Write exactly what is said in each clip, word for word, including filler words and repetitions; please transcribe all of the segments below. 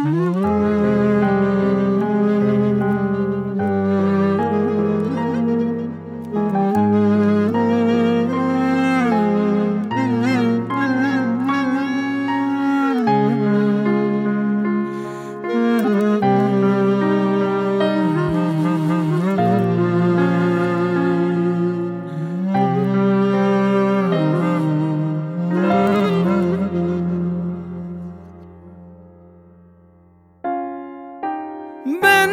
Ben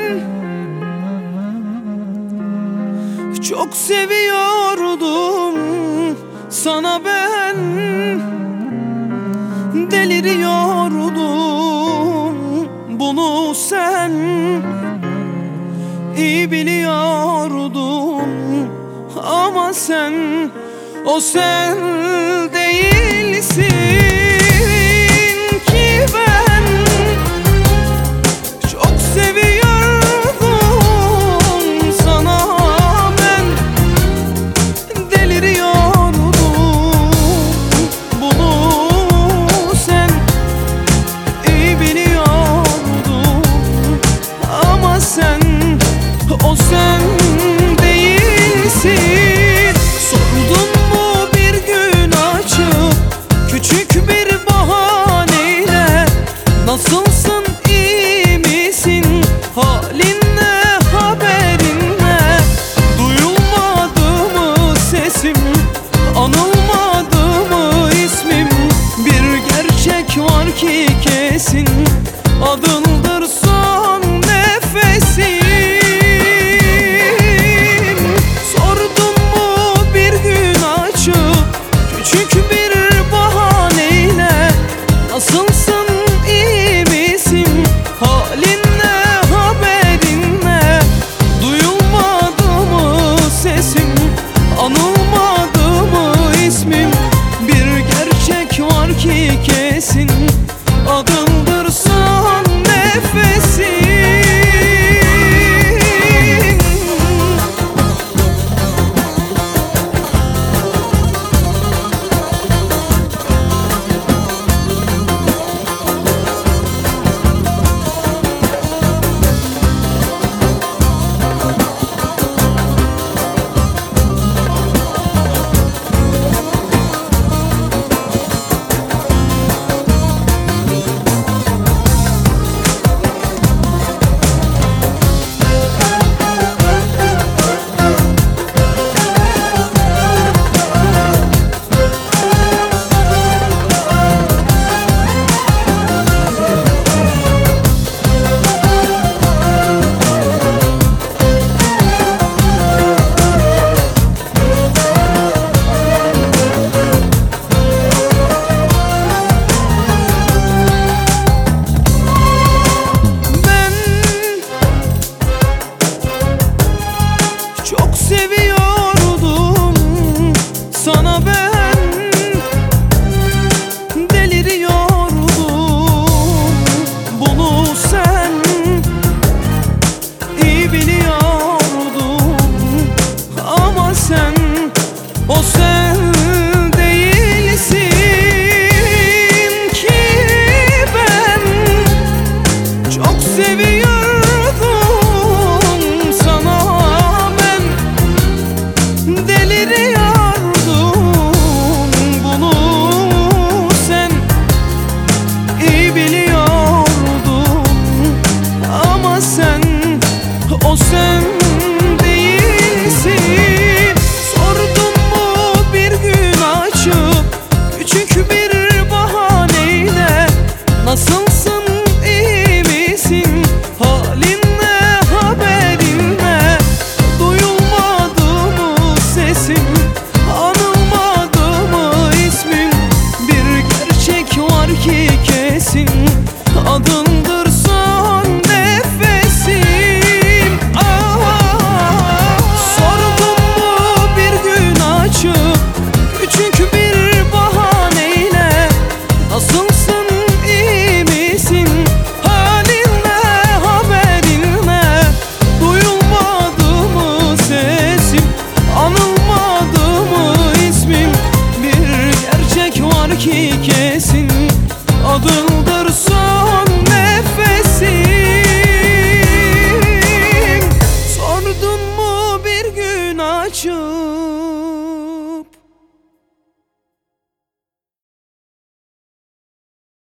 çok seviyordum, sana ben deliriyordum. Bunu sen iyi biliyordun, ama sen o sen değilsin ki. Ben çok seviyordum, sana ben deliriyordum. Bunu sen iyi biliyordun, ama sen o sen değilsin. Sordun mu bir gün açıp küçük bir bahaneyle, nasılsın, iyi misin, halin ne, haberin ne? Duyulmadı mı sesim, anılmadı mı ismim? Bir gerçek var ki kesin, adındır son nefesim. Sordun mu bir gün açıp küçük bir bahaneyle, nasılsın, iyi misin, halin ne, haberin ne? Duyulmadı mı sesim, anılmadı mı ismim? Bir gerçek var ki kesin, adındır son nefesim. Çok seviyordum, sana ben deliriyordum. Bunu sen iyi biliyordun, ama sen o sen değilsin ki. Ben çok seviyordum, sana deliriyordum. Bunu sen iyi biliyordun, ama sen o sen değilsin. Sordun mu bir gün açıp küçük bir bahaneyle, nasılsın, iyi misin, halin ne, haberin ne? Duyulmadı mı sesim, anılmadı mı ismim? Bir gerçek var ki kesin, adındır son nefesim. Ah, sordun mu bir gün açıp küçük bir bahaneyle, nasılsın, iyi misin? açıp